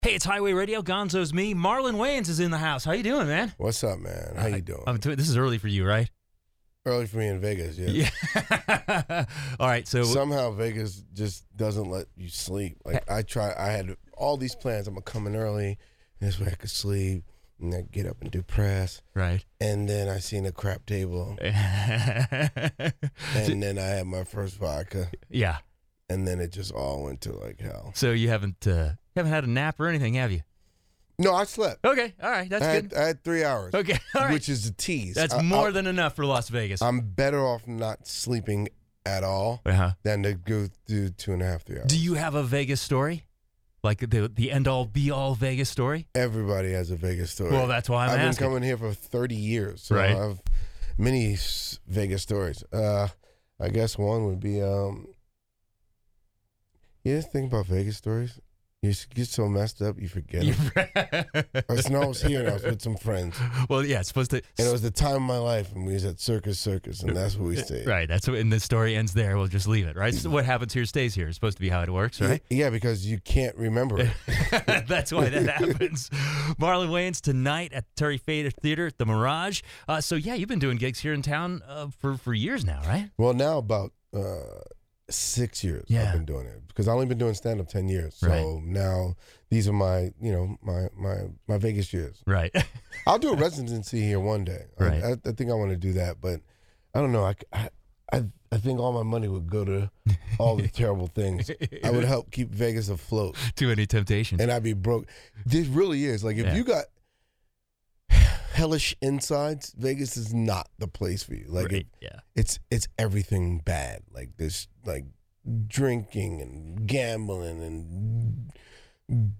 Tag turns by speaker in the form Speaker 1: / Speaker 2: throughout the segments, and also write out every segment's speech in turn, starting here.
Speaker 1: Hey, it's Highway Radio. Gonzo's me. Marlon Wayans is in the house. How you doing, man?
Speaker 2: What's up, man? How you doing?
Speaker 1: This is early for you, right?
Speaker 2: Early for me in Vegas, yeah.
Speaker 1: Yeah. All right, so
Speaker 2: somehow Vegas just doesn't let you sleep. Like I had all these plans. I'm gonna come in early, this way I could sleep, and then get up and do press.
Speaker 1: Right.
Speaker 2: And then I seen a crap table, and then I had my first vodka.
Speaker 1: Yeah.
Speaker 2: And then it just all went to like hell.
Speaker 1: So you haven't had a nap or anything, have you?
Speaker 2: No, I slept.
Speaker 1: Okay, all right, that's good.
Speaker 2: I had 3 hours.
Speaker 1: Okay, all right.
Speaker 2: Which is a tease.
Speaker 1: That's more than enough for Las Vegas.
Speaker 2: I'm better off not sleeping at all than to go through 2.5, 3 hours.
Speaker 1: Do you have a Vegas story? Like the end-all, be-all Vegas story?
Speaker 2: Everybody has a Vegas story.
Speaker 1: Well, that's why I'm asking.
Speaker 2: I've been coming here for 30 years, so I have many Vegas stories. I guess one would be, you just think about Vegas stories. You get so messed up, you forget it. I was here and I was with some friends.
Speaker 1: Well, yeah, it's supposed to.
Speaker 2: And it was the time of my life, and we was at Circus, and that's what we stayed.
Speaker 1: Right, that's what, and the story ends there. We'll just leave it, right? So what happens here stays here. It's supposed to be how it works, right?
Speaker 2: Yeah, because you can't remember it.
Speaker 1: That's why that happens. Marlon Wayans tonight at Terry Fator Theater at the Mirage. So yeah, you've been doing gigs here in town for years now, right?
Speaker 2: Well, now about 6 years I've been doing it, because I've only been doing stand-up 10 years. So now these are my Vegas years.
Speaker 1: Right.
Speaker 2: I'll do a residency here one day.
Speaker 1: Right.
Speaker 2: I think I want to do that, but I don't know. I think all my money would go to all the terrible things. I would help keep Vegas afloat.
Speaker 1: Too many temptations.
Speaker 2: And I'd be broke. This really is. Like, if you got hellish insides, Vegas is not the place for you. Like, it's everything bad. Like, there's like drinking and gambling and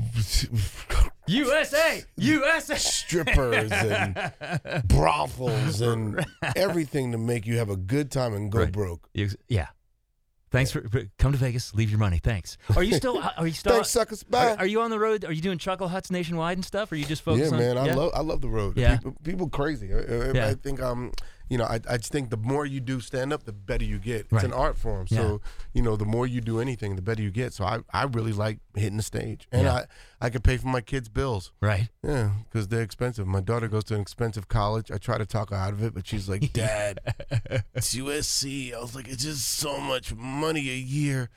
Speaker 1: USA
Speaker 2: strippers and brothels and everything to make you have a good time and go broke.
Speaker 1: Yeah. Thanks for come to Vegas. Leave your money. Thanks. Are you still?
Speaker 2: Thanks, suckers. Bye.
Speaker 1: Are you on the road? Are you doing Chuckle Huts nationwide and stuff? Or are you just focused on?
Speaker 2: Man. I love the road.
Speaker 1: Yeah.
Speaker 2: People crazy. I think I just think the more you do stand up, the better you get. It's an art form. So the more you do anything, the better you get. So I really like hitting the stage, and I can pay for my kids' bills.
Speaker 1: Right.
Speaker 2: Yeah, because they're expensive. My daughter goes to an expensive college. I try to talk her out of it, but she's like, "Dad, it's USC." I was like, "It's just so much money a year.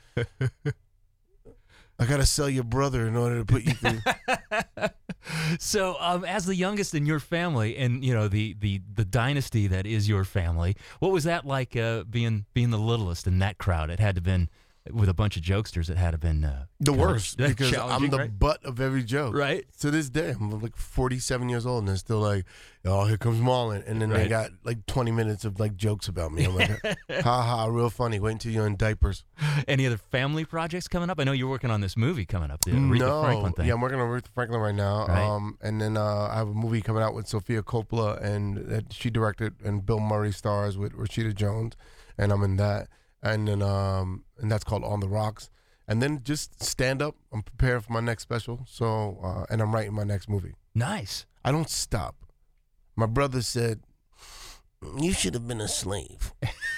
Speaker 2: I gotta sell your brother in order to put you through."
Speaker 1: So, as the youngest in your family, and the dynasty that is your family, what was that like? Being the littlest in that crowd, it had to have been with a bunch of jokesters. It had to have been
Speaker 2: the worst, because I'm the butt of every joke.
Speaker 1: Right.
Speaker 2: To this day, I'm like 47 years old, and they're still like, "Oh, here comes Marlon," and then they got like 20 minutes of like jokes about me. I'm like, "Ha ha, real funny. Wait until you're in diapers."
Speaker 1: Any other family projects coming up? I know you're working on this movie coming up, the Aretha Franklin thing.
Speaker 2: Yeah, I'm working on Aretha Franklin right now.
Speaker 1: Right.
Speaker 2: And then I have a movie coming out with Sofia Coppola, and that she directed, and Bill Murray stars with Rashida Jones, and I'm in that. And then and that's called On the Rocks. And then just stand up. I'm preparing for my next special. So and I'm writing my next movie.
Speaker 1: Nice.
Speaker 2: I don't stop. My brother said, "You should have been a slave.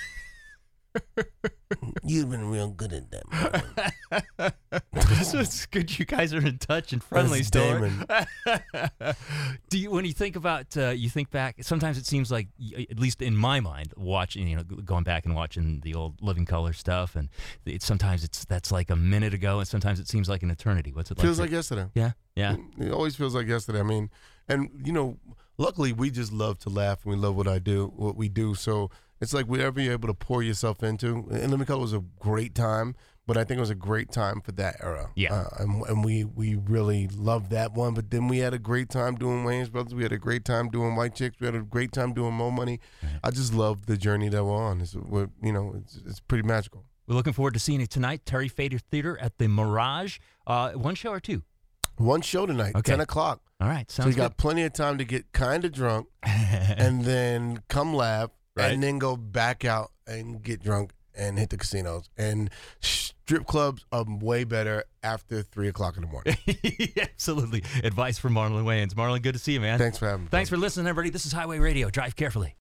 Speaker 2: You've been real good at that."
Speaker 1: So it's good you guys are in touch and friendly.
Speaker 2: That's
Speaker 1: still.
Speaker 2: Damon.
Speaker 1: Do you, when you think about, you think back, sometimes it seems like, at least in my mind, watching, going back and watching the old Living Color stuff, and sometimes that's like a minute ago, and sometimes it seems like an eternity. What's it like?
Speaker 2: Feels like yesterday.
Speaker 1: Yeah.
Speaker 2: It always feels like yesterday. I mean, and luckily we just love to laugh, and we love what we do. So it's like whatever you're able to pour yourself into. And Living Color was a great time, but I think it was a great time for that era.
Speaker 1: Yeah.
Speaker 2: And we really loved that one. But then we had a great time doing Wayans Brothers. We had a great time doing White Chicks. We had a great time doing Mo Money. Right. I just love the journey that we're on. It's pretty magical.
Speaker 1: We're looking forward to seeing you tonight, Terry Fator Theater at the Mirage. One show or two?
Speaker 2: One show tonight, 10 o'clock.
Speaker 1: All right, sounds
Speaker 2: good. So you
Speaker 1: good.
Speaker 2: got plenty of time to get kind of drunk and then come laugh and then go back out and get drunk and hit the casinos. And strip clubs are way better after 3 o'clock in the morning.
Speaker 1: Absolutely. Advice from Marlon Wayans. Marlon, good to see you, man.
Speaker 2: Thanks for having me.
Speaker 1: Thanks for listening, everybody. This is Highway Radio. Drive carefully.